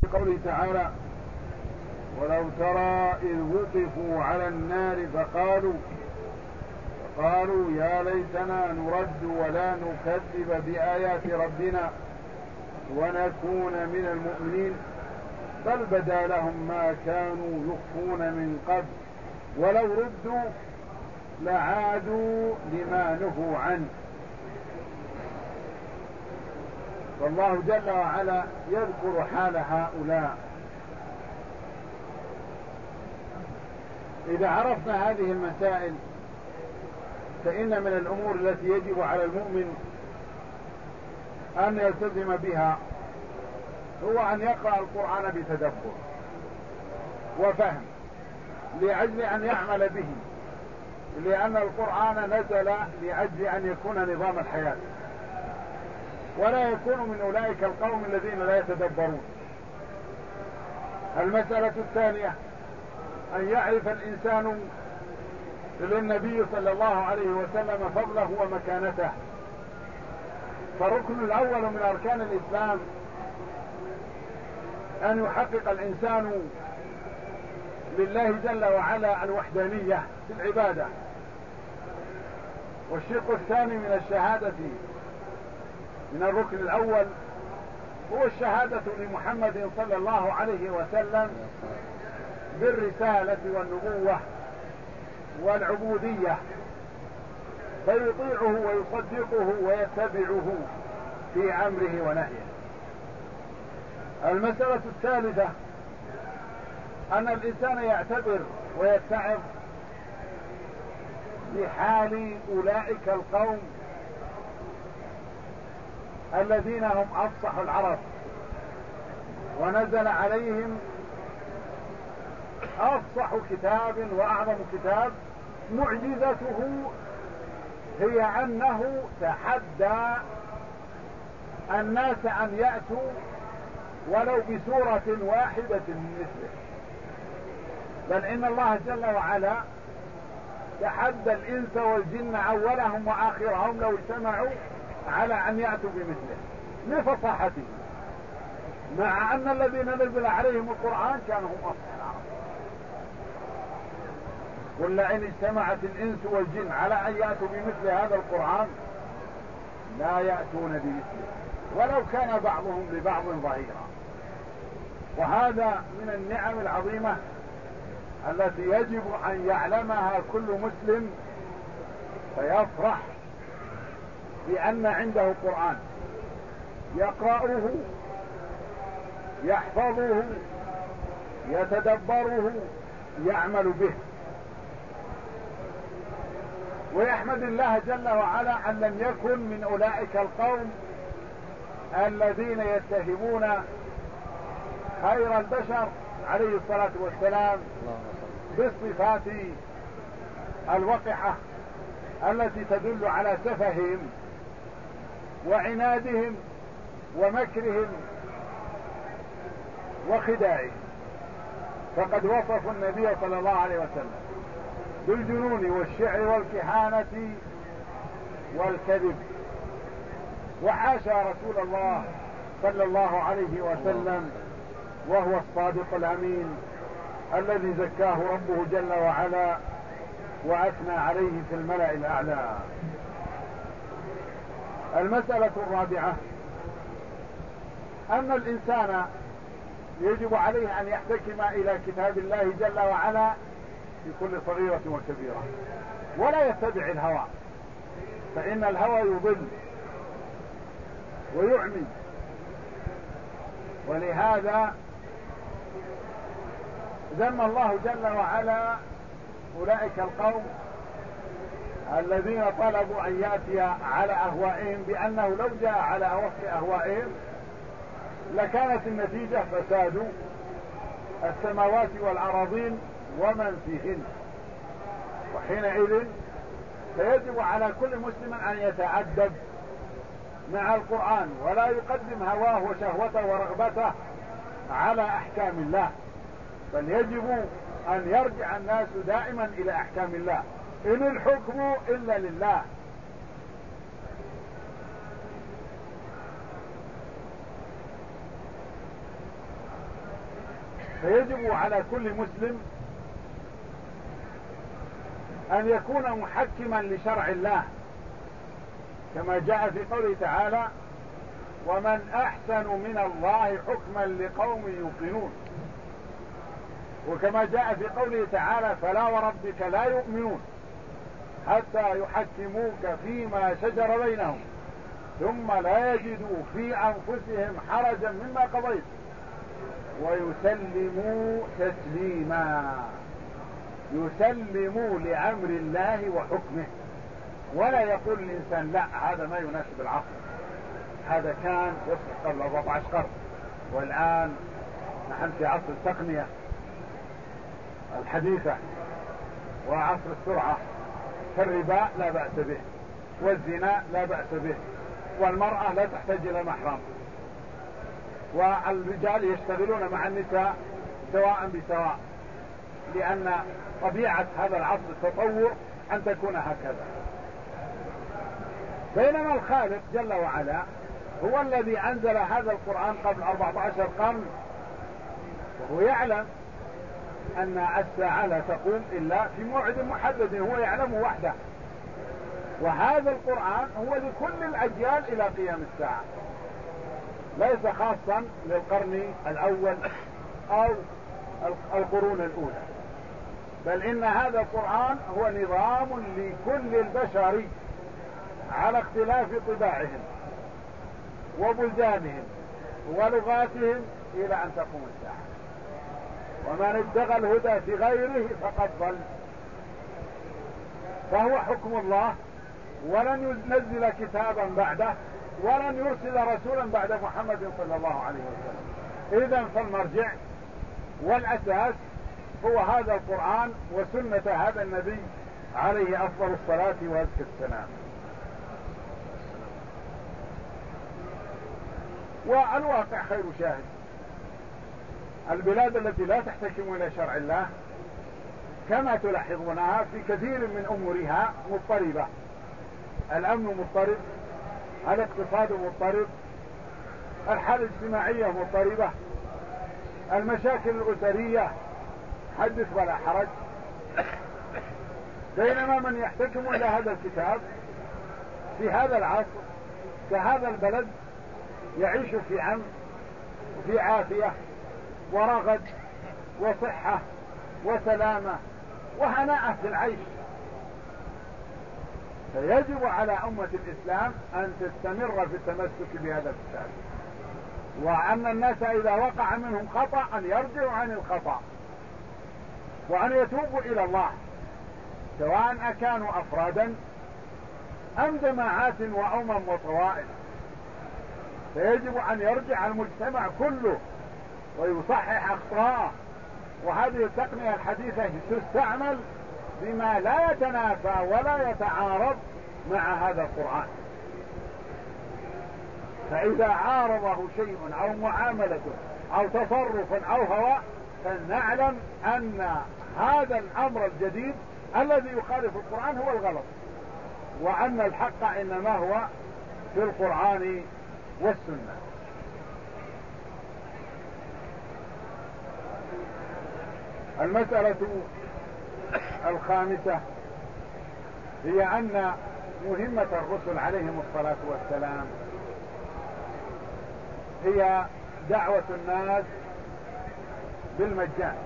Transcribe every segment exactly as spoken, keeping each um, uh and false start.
قوله تعالى: ولو ترى إذ وقفوا على النار فقالوا فقالوا يا ليتنا نرد ولا نكذب بآيات ربنا ونكون من المؤمنين بل بدا لهم ما كانوا يخفون من قبل ولو ردوا لعادوا لما نهوا عنه. والله جل وعلا يذكر حال هؤلاء. إذا عرفنا هذه المسائل فإن من الأمور التي يجب على المؤمن أن يلتزم بها هو أن يقرأ القرآن بتدبر وفهم لأجل أن يعمل به، لأن القرآن نزل لأجل أن يكون نظام الحياة ولا يكون من أولئك القوم الذين لا يتدبرون. المسألة الثانية أن يعرف الإنسان للنبي صلى الله عليه وسلم فضله ومكانته. فالركن الأول من أركان الإسلام أن يحقق الإنسان لله جل وعلا الوحدانية في العبادة. والشق الثاني من الشهادة من الركن الأول هو الشهادة لمحمد صلى الله عليه وسلم بالرسالة والنبوة والعبودية، فيطيعه ويصدقه ويتبعه في أمره ونهيه. المسألة الثالثة أن الإنسان يعتبر ويتعظ لحال أولئك القوم الذين هم أفصح العرب ونزل عليهم أفصح كتاب وأعظم كتاب. معجزته هي أنه تحدى الناس أن يأتوا ولو بسورة واحدة من مثله، بل إن الله جل وعلا تحدى الإنس والجن أولهم وآخرهم لو اجتمعوا على أن يأتوا بمثله لفصاحته، مع أن الذين نزل عليهم القرآن كانوا هم أفصح العرب. قل لئن اجتمعت الإنس والجن على أن يأتوا بمثل هذا القرآن لا يأتون بمثله ولو كان بعضهم لبعض ظهيرا. وهذا من النعم العظيمة التي يجب أن يعلمها كل مسلم فيفرح بأن عنده قرآن يقرأه يحفظه يتدبره يعمل به، ويحمد الله جل وعلا أن لم يكن من أولئك القوم الذين يتهمون خير البشر عليه الصلاة والسلام بالصفات الوقحة التي تدل على سفههم وعنادهم ومكرهم وخداعهم. فقد وصفوا النبي صلى الله عليه وسلم بالجنون والشعر والكهانة والكذب، وحاشا رسول الله صلى الله عليه وسلم وهو الصادق الأمين الذي زكاه ربه جل وعلا وأثنى عليه في الملأ الأعلى. المسألة الرابعة أن الإنسان يجب عليه أن يحتكم إلى كتاب الله جل وعلا في كل صغيرة وكبيرة ولا يتبع الهوى، فإن الهوى يضل ويعمي. ولهذا ذم الله جل وعلا أولئك القوم الذين طلبوا أن يأتي على أهوائهم بأنه لو جاء على وفق أهوائهم لكانت النتيجة فساد السماوات والأراضين ومن فيهن. وحينئذ فيجب على كل مسلم أن يتأدب مع القرآن ولا يقدم هواه وشهوته ورغبته على أحكام الله، بل يجب أن يرجع الناس دائما إلى أحكام الله. إن الحكم إلا لله. فيجب على كل مسلم أن يكون محكما لشرع الله، كما جاء في قوله تعالى: ومن أحسن من الله حكما لقوم يوقنون. وكما جاء في قوله تعالى: فلا وربك لا يؤمنون حتى يحكموك فيما شجر بينهم ثم لا يجدوا في أنفسهم حرجا مما قضيت ويسلموا تسليما. يسلموا لأمر الله وحكمه، ولا يقول الإنسان: لا، هذا ما يناسب العصر، هذا كان يصلح قبل أربعة عشر قرن، والآن نحن في عصر التقنية الحديثة وعصر السرعة، فالربا لا بأس به، والزنا لا بأس به، والمرأة لا تحتاج إلى محرم، والرجال يشتغلون مع النساء سواء بسواء، لأن طبيعة هذا العصر التطور أن تكون هكذا. بينما الخالق جل وعلا هو الذي أنزل هذا القرآن قبل أربعة عشر قرن، وهو يعلم أن الساعة لا تقوم إلا في موعد محدد هو يعلمه وحده، وهذا القرآن هو لكل الأجيال إلى قيام الساعة، ليس خاصا للقرن الأول أو القرون الأولى، بل إن هذا القرآن هو نظام لكل البشر على اختلاف طباعهم وبلدانهم ولغاتهم إلى أن تقوم الساعة. ومن ابتغى الهدى في غيره فقد ضل. فهو حكم الله، ولن ينزل كتابا بعده، ولن يرسل رسولا بعد محمد صلى الله عليه وسلم. إذن فالمرجع والأساس هو هذا القرآن وسنة هذا النبي عليه أفضل الصلاة وأزكى السلام. والواقع خير شاهد. البلاد التي لا تحتكم إلى شرع الله كما تلاحظونها في كثير من أمورها مضطربة. الأمن مضطرب، الاقتصاد مضطرب، الحالة الاجتماعية مضطربة، المشاكل الأسرية حدث ولا حرج. بينما من يحتكم إلى هذا الكتاب في هذا العصر كهذا البلد يعيش في أمن وفي عافية ورغد وصحة وسلامة وهناء في العيش. فيجب على أمة الإسلام أن تستمر في التمسك بهذا الكتاب، وأن الناس إذا وقع منهم خطأ أن يرجعوا عن الخطأ وأن يتوبوا إلى الله، سواء أكانوا أفرادا أم جماعات وأمم وطوائف. فيجب أن يرجع المجتمع كله ويصحح أخطاءه، وهذه التقنية الحديثة تستعمل بما لا يتنافى ولا يتعارض مع هذا القرآن. فإذا عارضه شيء أو معاملة أو تصرف أو هوى فلنعلم أن هذا الأمر الجديد الذي يخالف القرآن هو الغلط، وأن الحق إنما هو في القرآن والسنة. المسألة الخامسة هي أن مهمة الرسل عليهم الصلاة والسلام هي دعوة الناس بالمجان،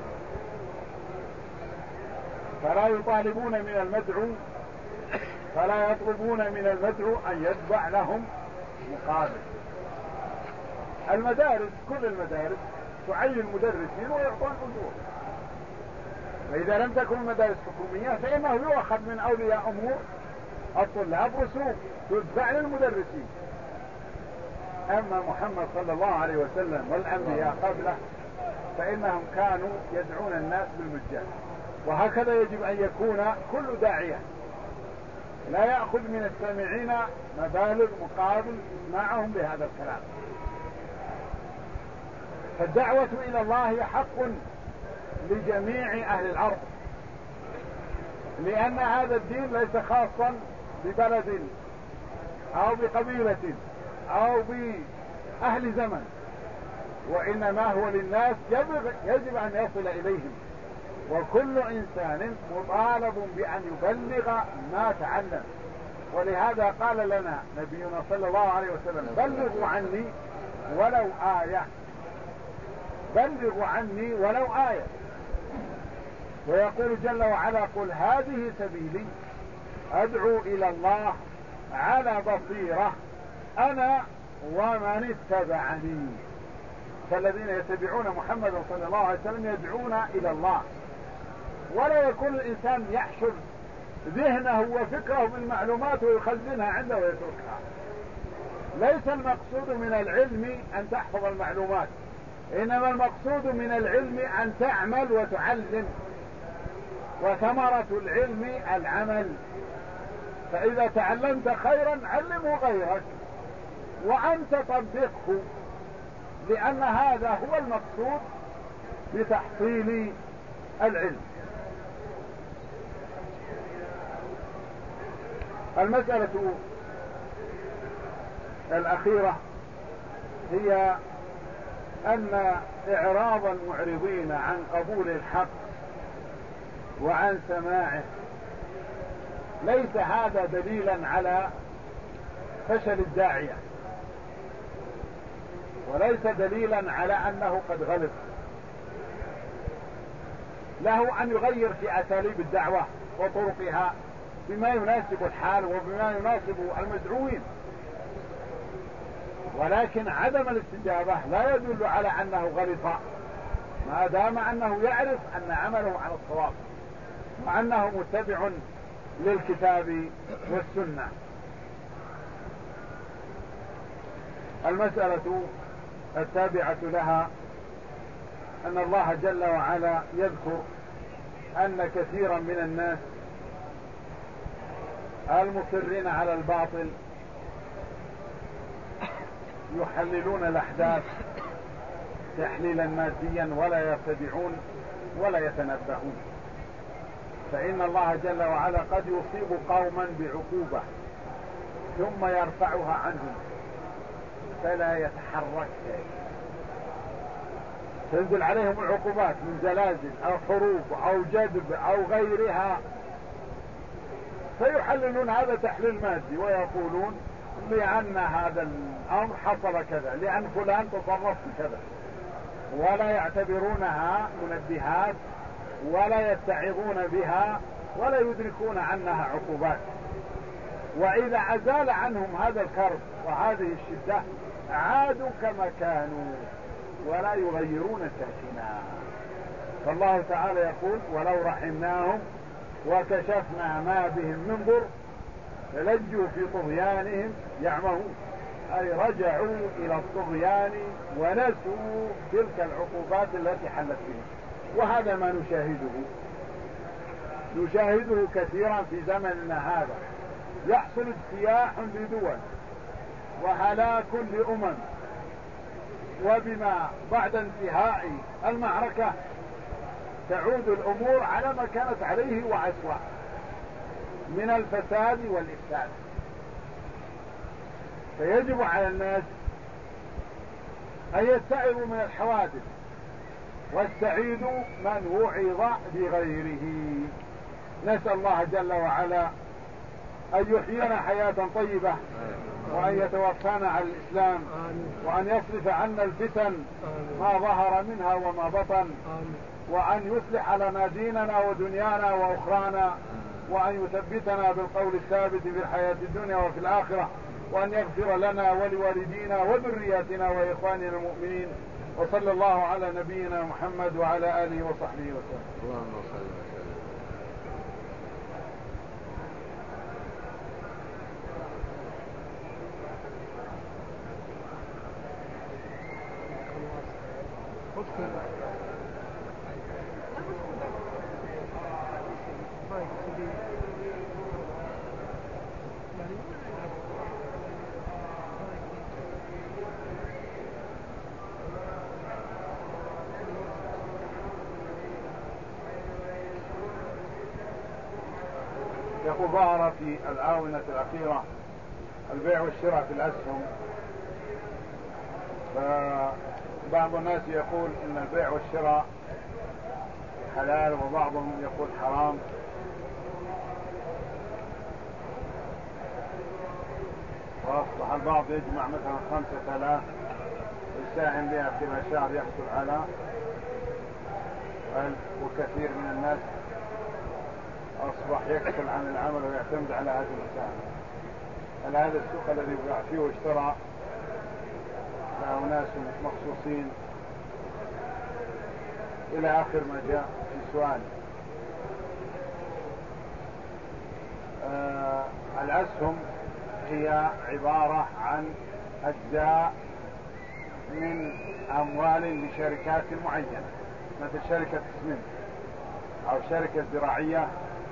فلا يطالبون من المدعو فلا يطلبون من المدعو أن يتبع لهم مقابل. المدارس كل المدارس تعين مدرسين ويعطون أجور، فإذا لم تكن المدارس حكومية فإنه يؤخذ من أولياء أمور الطلاب رسوم تدفع للمدرسين. أما محمد صلى الله عليه وسلم والأنبياء قبله فإنهم كانوا يدعون الناس بالمجان، وهكذا يجب أن يكون كل داعية، لا يأخذ من السامعين مبالغ مقابل معهم بهذا الكلام. فالدعوة إلى الله حق لجميع أهل الأرض، لأن هذا الدين ليس خاصا ببلد أو بقبيلة أو بأهل زمن، وإنما هو للناس يجب أن يصل إليهم، وكل إنسان مطالب بأن يبلغ ما تعلم. ولهذا قال لنا نبينا صلى الله عليه وسلم: بلغوا عني ولو آية، بلغوا عني ولو آية. ويقول جل وعلا: قل هذه سبيلي أدعو إلى الله على بصيرة أنا ومن اتبعني. فالذين يتبعون محمد صلى الله عليه وسلم يدعون إلى الله، ولا يكون الإنسان يحشر ذهنه وفكره بالمعلومات ويخزنها عنده ويتركها. ليس المقصود من العلم أن تحفظ المعلومات، إنما المقصود من العلم أن تعمل وتعلم، وثمرة العلم العمل. فإذا تعلمت خيرا علمه غيرك وأنت طبقه، لأن هذا هو المقصود بتحصيل العلم. المسألة الأخيرة هي أن إعراض المعرضين عن قبول الحق وعن سماعه ليس هذا دليلا على فشل الداعية، وليس دليلا على أنه قد غلط. له أن يغير في أساليب الدعوة وطرقها بما يناسب الحال وبما يناسب المدعوين، ولكن عدم الاستجابة لا يدل على أنه غلط، ما دام أنه يعرف أن عمله على الصواب وأنه متبع للكتاب والسنة. المسألة التابعة لها أن الله جل وعلا يذكر أن كثيرا من الناس المصرين على الباطل يحللون الأحداث تحليلا ماديا ولا يرتدعون ولا يتنبهون. فإن الله جل وعلا قد يصيب قوما بعقوبة ثم يرفعها عنهم فلا يتحرك، تنزل عليهم العقوبات من زلازل أو حروب أو جذب أو غيرها، فيحللون هذا تحليل مادي ويقولون لأن هذا الأمر حصل كذا، لأن فلان تصرف كذا، ولا يعتبرونها منبهات ولا يتعظون بها ولا يدركون عنها عقوبات. وإذا أزال عنهم هذا الكرب وهذه الشدة عادوا كما كانوا ولا يغيرون ساكنا. فالله تعالى يقول: ولو رحمناهم وكشفنا ما بهم من ضر للجوا في طغيانهم يعمهون، أي رجعوا إلى الطغيان ونسوا تلك العقوبات التي حلت بهم. وهذا ما نشاهده نشاهده كثيرا في زمننا هذا، يحصل اجتياح لدول وهلاك لأمم، وبما بعد انتهاء المعركة تعود الأمور على ما كانت عليه وأسوأ من الفساد والإفساد. فيجب على الناس أن يتعظوا من الحوادث، والسعيد من وعظ بغيره. نسأل الله جل وعلا أن يحيينا حياة طيبة، وأن يتوفانا على الإسلام، وأن يصرف عنا الفتن ما ظهر منها وما بطن، وأن يصلح لنا ديننا ودنيانا وأخرانا، وأن يثبتنا بالقول الثابت في الحياة الدنيا وفي الآخرة، وأن يغفر لنا ولوالدينا وذرياتنا وإخواننا المؤمنين. وصلى الله على نبينا محمد وعلى آله وصحبه وسلم. اللهم صل وسلم. يقول: ظهر في الآونة الأخيرة البيع والشراء في الأسهم، بعض الناس يقول إن البيع والشراء حلال وبعضهم يقول حرام. وأصبح البعض يجمع مثلا خمسة آلاف يساهم بها كل شهر يحصل على ألف، وكثير من الناس أصبح يكسل عن العمل ويعتمد على هذه المساهمة. هل هذا السوق الذي يباع فيه واشترى له ناس مخصوصين؟ إلى آخر ما جاء في سؤال. آه الأسهم هي عبارة عن أجزاء من أموال لشركات معينة، مثل شركة اسمنت أو شركة زراعية.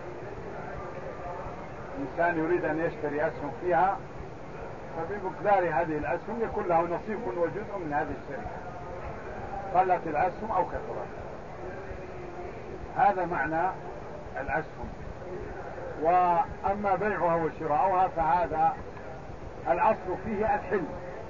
إنسان يريد أن يشتري أسهم فيها، فبمقدار هذه الأسهم يكون له نصيب وجزء من هذه الشركة، قلت الأسهم أو كثرت. هذا معنى الأسهم. وأما بيعها وشراؤها فهذا الأصل فيه الحل،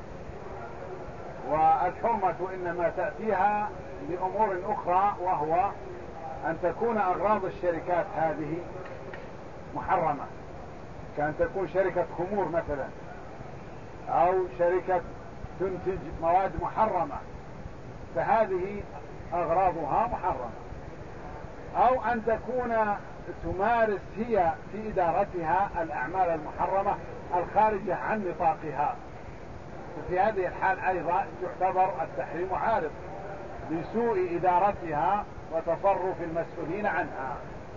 والحرمة إنما تأتيها لأمور أخرى، وهو أن تكون أغراض الشركات هذه محرمة، كأن تكون شركة خمور مثلا، أو شركة تنتج مواد محرمة، فهذه أغراضها محرمة. أو أن تكون تمارس هي في إدارتها الأعمال المحرمة الخارجة عن نطاقها، ففي هذه الحال أيضا يعتبر التحريم عارض لسوء إدارتها وتصرف المسؤولين عنها.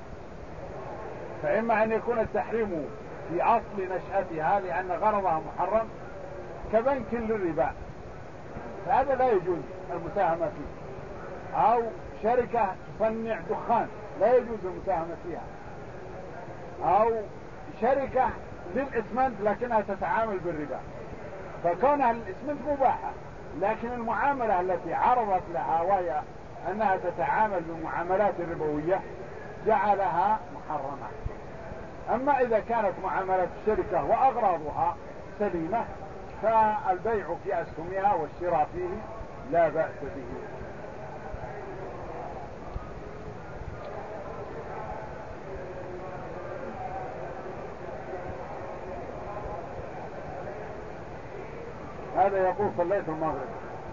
فإما أن يكون التحريم في أصل نشأتها لأن غرضها محرم كبنك للربا، فهذا لا يجوز المساهمة فيه. أو شركة تصنع دخان لا يجوز المساهمة فيها. أو شركة للإسمنت لكنها تتعامل بالربا، فكونها للإسمنت مباحة، لكن المعاملة التي عرضت لها وهي أنها تتعامل بمعاملات ربوية جعلها محرمة. أما إذا كانت معاملات الشركة وأغراضها سليمة فالبيع في أسهمها والشراء فيه لا بأس به. هذا يقول صليت المغرب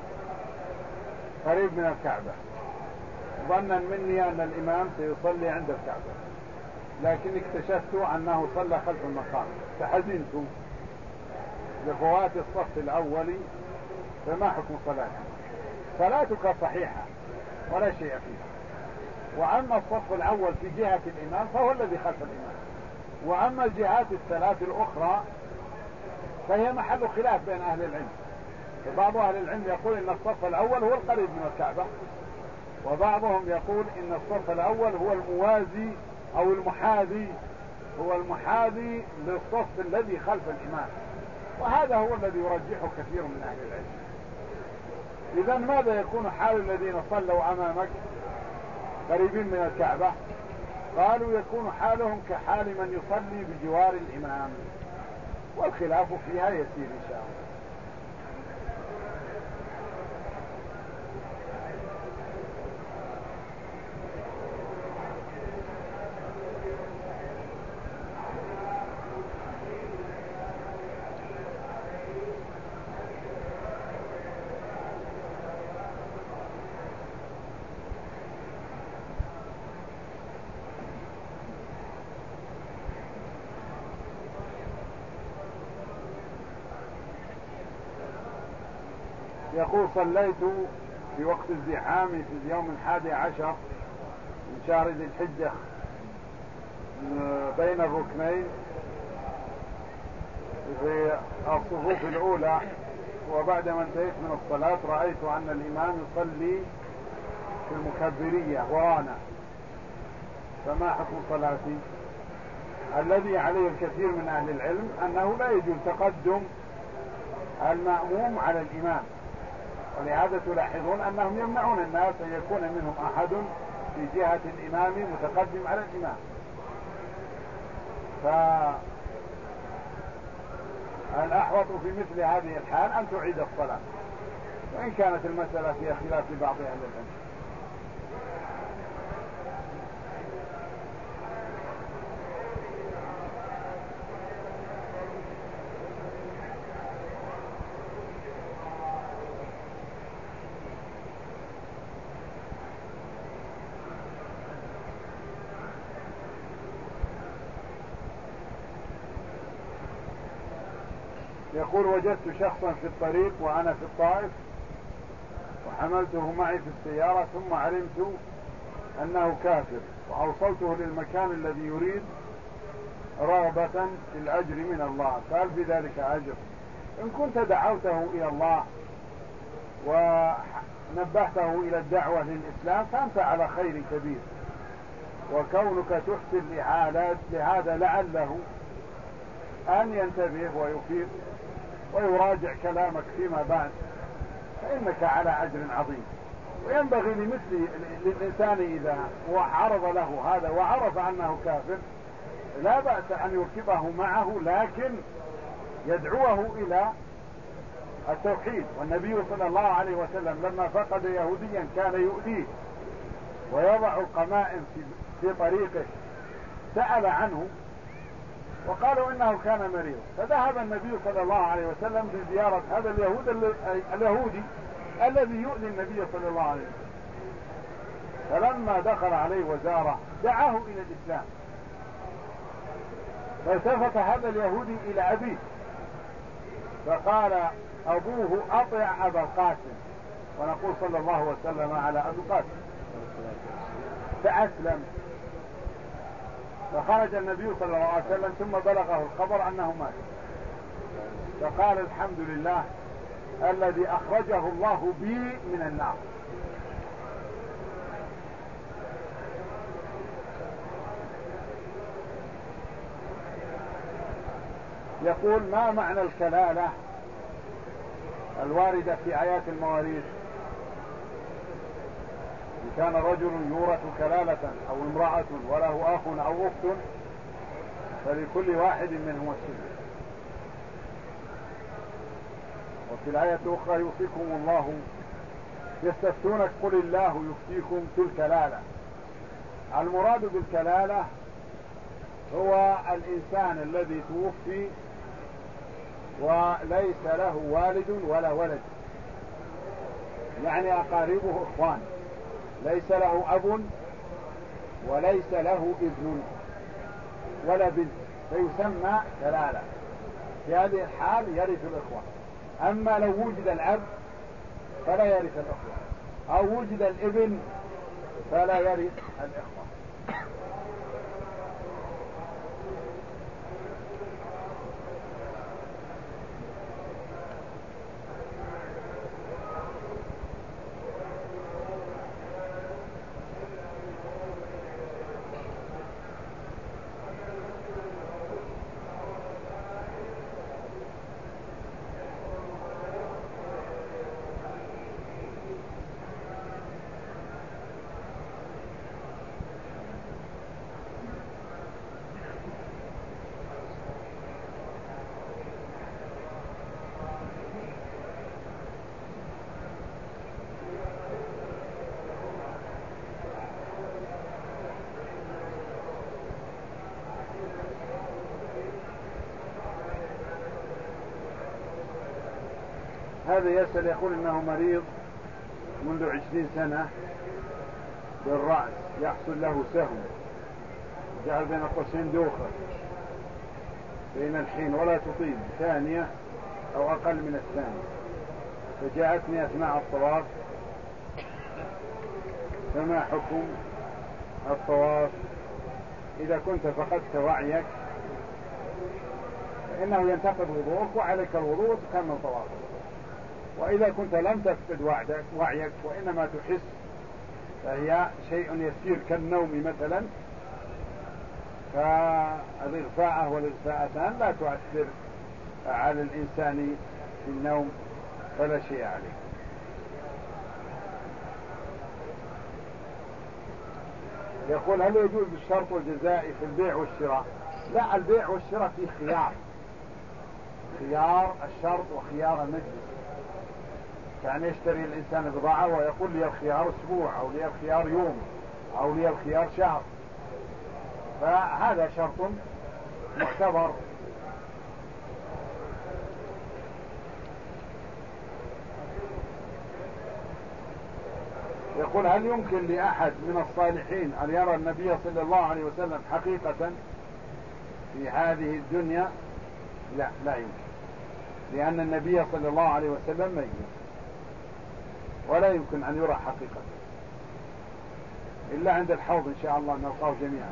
قريب من الكعبة ظنا مني أن الإمام سيصلي عند الكعبة، لكن اكتشفت أنه صلى خلف المقام، فحزنت لفوات الصف الأول. فما حكم صلاتك؟ صلاتك صحيحة ولا شيء فيها. وأما الصف الأول في جهة الإمام فهو الذي خلف الإمام، وأما الجهات الثلاث الأخرى فهي محل خلاف بين أهل العلم. فبعض أهل العلم يقول إن الصف الأول هو القريب من الكعبة، وبعضهم يقول إن الصف الأول هو الموازي أو المحاذي هو المحاذي للصف الذي خلف الإمام، وهذا هو الذي يرجحه كثير من أهل العلم. إذا ماذا يكون حال الذين صلوا أمامك قريبين من الكعبة؟ قالوا يكون حالهم كحال من يصلي بجوار الإمام، والخلاف فيها يسير إن شاء الله. يقول صليت في وقت الزحام في اليوم الحادي عشر من شهر ذي الحجة بين الركنين في الصفوف الأولى، وبعدما انتهيت من الصلاة رأيت أن الإمام يصلي في المكبرية ورانا، فما حكم صلاتي؟ الذي عليه الكثير من أهل العلم أنه لا يجوز تقدم المأموم على الإمام، ولهذا تلاحظون أنهم يمنعون الناس أن يكون منهم أحد في جهة الإمام متقدم على الإمام. فالأحوط في مثل هذه الحال أن تعيد الصلاة، وإن كانت المسألة فيها خلاف لبعض أهل العلم. يقول وجدت شخصا في الطريق وأنا في الطائف وحملته معي في السيارة ثم علمت أنه كافر وأوصلته للمكان الذي يريد رغبة في الأجر من الله، فهل في ذلك أجر؟ إن كنت دعوته إلى الله ونبهته إلى الدعوة للإسلام فأنت على خير كبير، وكونك تحسن لهذا لعله أن ينتبه ويفيد ويراجع كلامك فيما بعد فإنك على أجر عظيم. وينبغي لمثل للإنسان إذا عرض له هذا وعرف أنه كافر لا بأس أن يركبه معه، لكن يدعوه إلى التوحيد. والنبي صلى الله عليه وسلم لما فقد يهوديا كان يؤذيه ويضع القمائم في طريقه سأل عنه وقالوا إنه كان مريض، فذهب النبي صلى الله عليه وسلم بزيارة هذا اليهود اليهودي الذي يؤذي النبي صلى الله عليه وسلم. فلما دخل عليه وزاره دعاه إلى الإسلام، فالتفت هذا اليهودي إلى أبيه فقال أبوه أطع أبا القاسم، ونقول صلى الله وسلم على أبي القاسم، فأسلم. فخرج النبي صلى الله عليه وسلم ثم بلغه الخبر أنه مات، فقال الحمد لله الذي أخرجه الله بي من النار. يقول ما معنى الكلالة الواردة في آيات المواريث؟ إن كان رجل يورث كلالة أو امرأة وله أخ أو أخت فلكل واحد منهما السدس. وفي الآية الأخرى يوصيكم الله يستفتونك قل الله يفتيكم في الكلالة. المراد بالكلالة هو الإنسان الذي توفي وليس له والد ولا ولد، يعني أقاربه إخوان، ليس له أب وليس له ابن ولا بنت، فيسمى كلالة. في هذه الحال يرث الإخوة. أما لو وجد الأب فلا يرث الإخوة، أو وجد الابن فلا يرث الإخوة. هذا يسأل يقول إنه مريض منذ عشرين سنة بالرأس، يحصل له سهم جعل بين قوسين دوخة بين الحين ولا تطيب ثانية أو أقل من الثانية، فجاءتني أثناء الطواف، فما حكم الطواف؟ إذا كنت فقدت وعيك فإنه ينتقض وضوءك وعليك الوضوء وتكمل طوافك. وإذا كنت لم تفقد وعيك وإنما تحس فهي شيء يسير كالنوم مثلا، فالإغفاء والإغفاءتان لا تؤثر على الإنسان في النوم فلا شيء عليه. يقول هل يجوز الشرط والجزاء في البيع والشراء؟ لا، البيع والشراء فيه خيار، خيار الشرط وخيار المجلس. يعني يشتري الإنسان بضاعة ويقول لي الخيار أسبوع أو لي الخيار يوم أو لي الخيار شهر، فهذا شرط معتبر. يقول هل يمكن لأحد من الصالحين أن يرى النبي صلى الله عليه وسلم حقيقة في هذه الدنيا؟ لا، لا يمكن، لأن النبي صلى الله عليه وسلم ميت ولا يمكن أن يرى حقيقة إلا عند الحوض إن شاء الله نلقاه جميعا.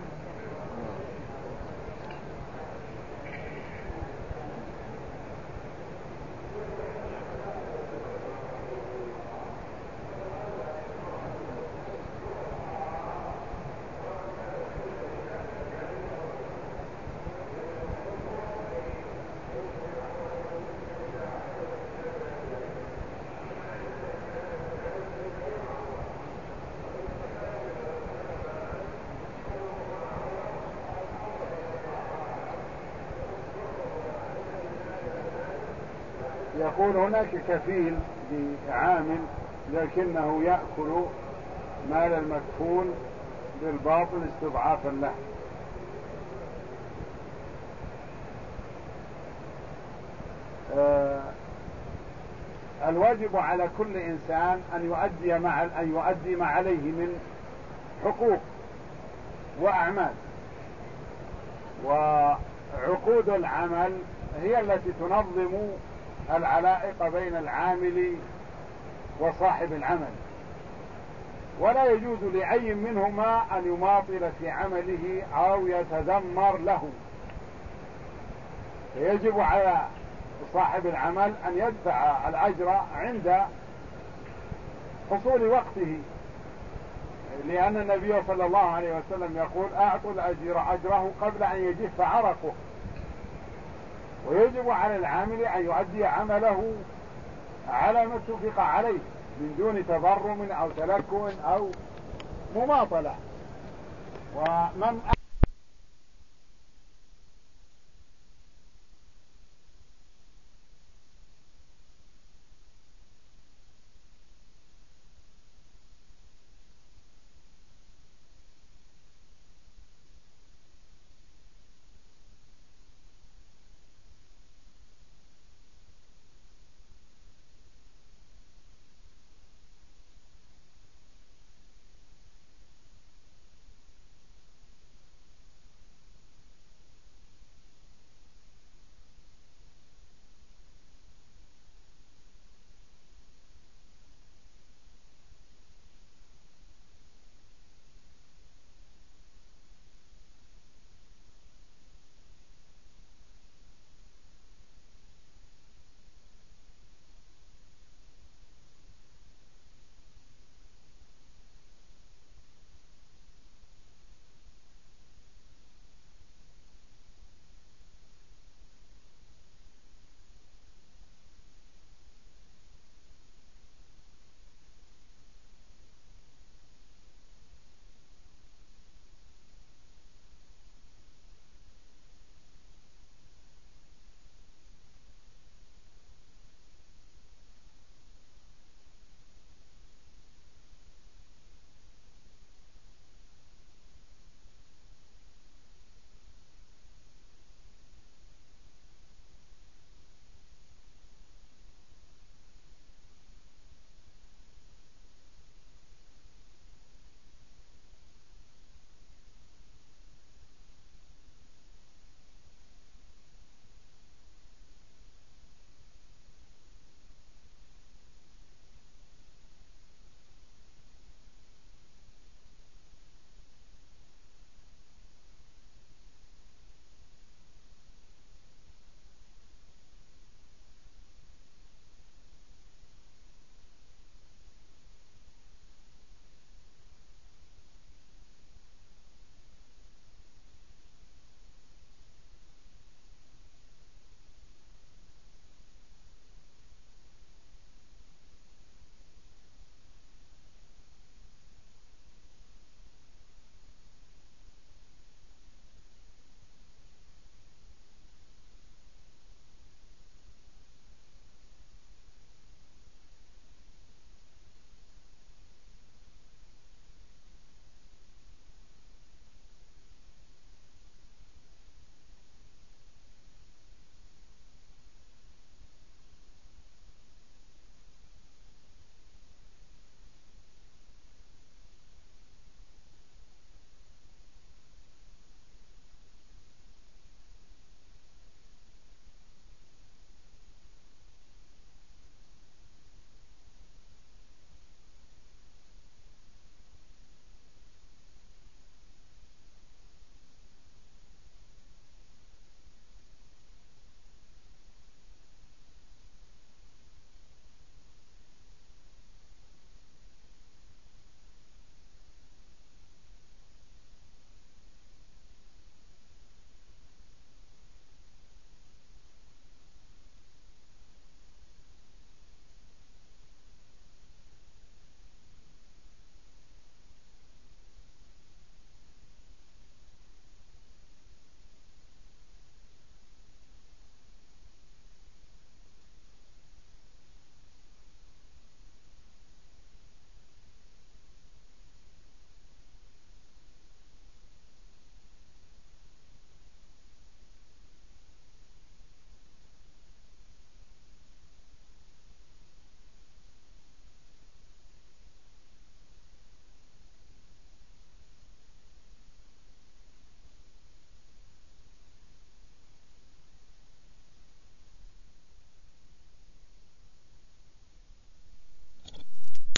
يقول هناك كفيل لعامل لكنه يأكل مال المكفول بالباطل استضعافا له، آه الواجب على كل إنسان أن يؤدي مع أن يؤدي ما عليه من حقوق وأعمال، وعقود العمل هي التي تنظم العلائق بين العامل وصاحب العمل، ولا يجوز لأي منهما أن يماطل في عمله أو يتذمر له، فيجب على صاحب العمل أن يدفع الأجر عند حصول وقته، لأن النبي صلى الله عليه وسلم يقول أعطوا الأجر أجره قبل أن يجف عرقه. ويجب على العامل أن يؤدي عمله على ما اتفق عليه من دون تضرم أو تلكؤ أو مماطلة. ومن